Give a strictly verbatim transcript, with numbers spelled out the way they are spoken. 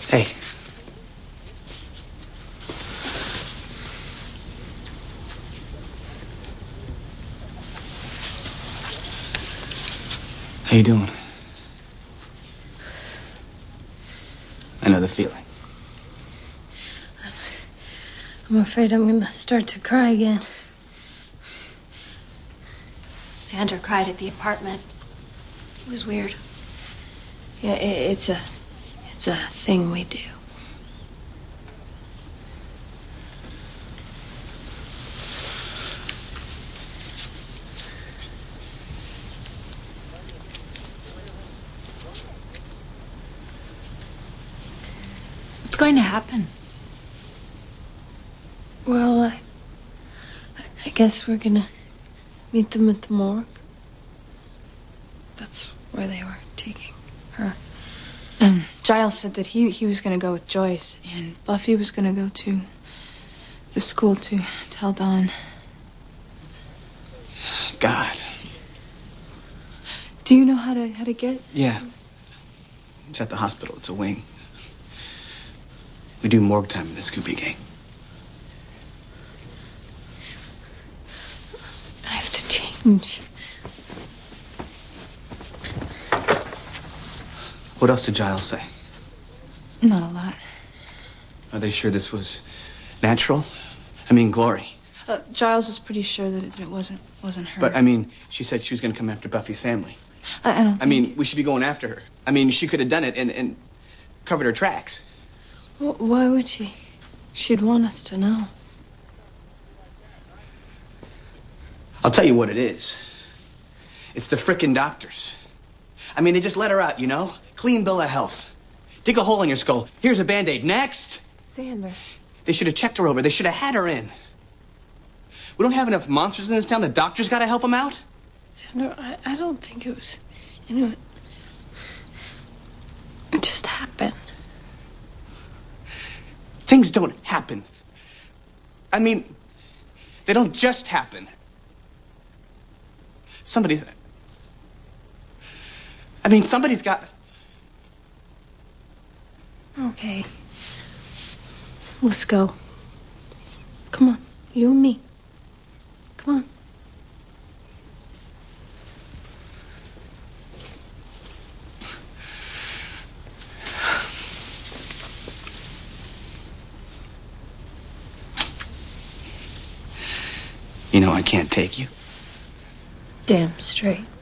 Hey. How you doing? I know the feeling. I'm afraid I'm going to start to cry again. Sandra cried at the apartment. It was weird. Yeah, it, it's a, it's a thing we do. What's going to happen? Well, I, I guess we're gonna meet them at the morgue. That's where they were taking her. Um, Giles said that he, he was going to go with Joyce, and Buffy was going to go to the school to tell Dawn. God. Do you know how to how to get? Yeah. It's at the hospital. It's a wing. We do morgue time in the Scooby Gang. I have to change. What else did Giles say? Not a lot. Are they sure this was natural? I mean, Glory. Uh, Giles is pretty sure that it, it wasn't wasn't her. But, I mean, she said she was going to come after Buffy's family. I, I don't I mean, we should be going after her. I mean, she could have done it and, and covered her tracks. Well, why would she? She'd want us to know. I'll tell you what it is. It's the frickin' doctors. I mean, they just let her out, you know? Clean bill of health. Dig a hole in your skull. Here's a Band-Aid. Next! Xander. They should have checked her over. They should have had her in. We don't have enough monsters in this town. The doctor's got to help them out. Xander, I, I don't think it was... You know, it just happened. Things don't happen. I mean, they don't just happen. Somebody's... I mean, somebody's got... Okay. Let's go. Come on. You and me. Come on. You know I can't take you. Damn straight.